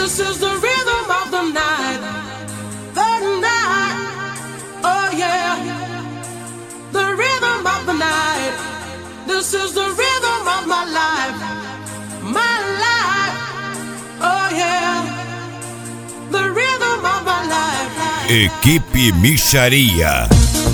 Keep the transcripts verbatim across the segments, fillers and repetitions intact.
This is the rhythm of the night, the night, oh yeah. The rhythm of the night. This is the rhythm of my life, my life, oh yeah. The rhythm of my life. Equipe Mixaria.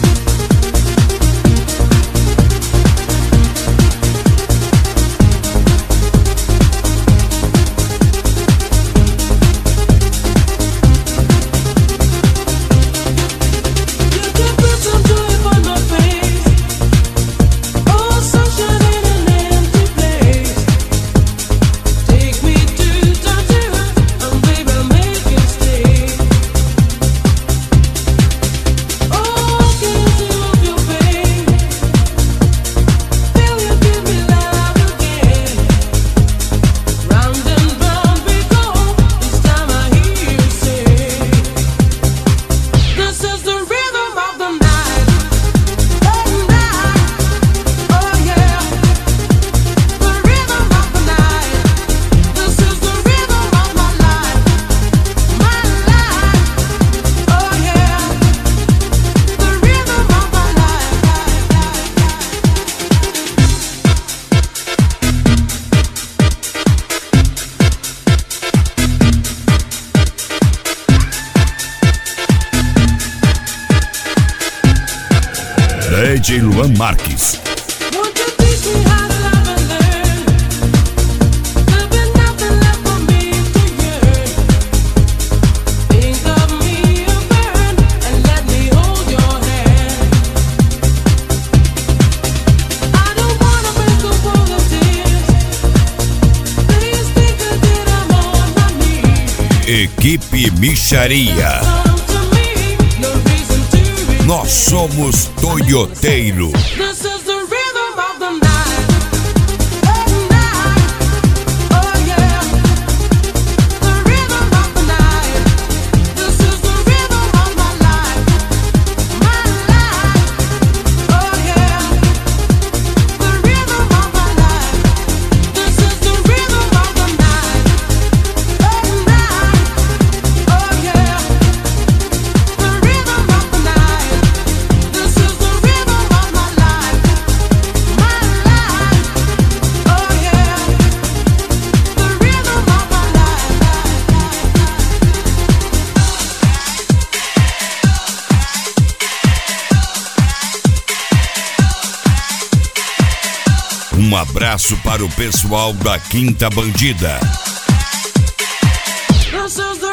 D J Luan Marques. Equipe Mixaria. Nós somos Toyoteiro. Um abraço para o pessoal da Quinta Bandida. This is the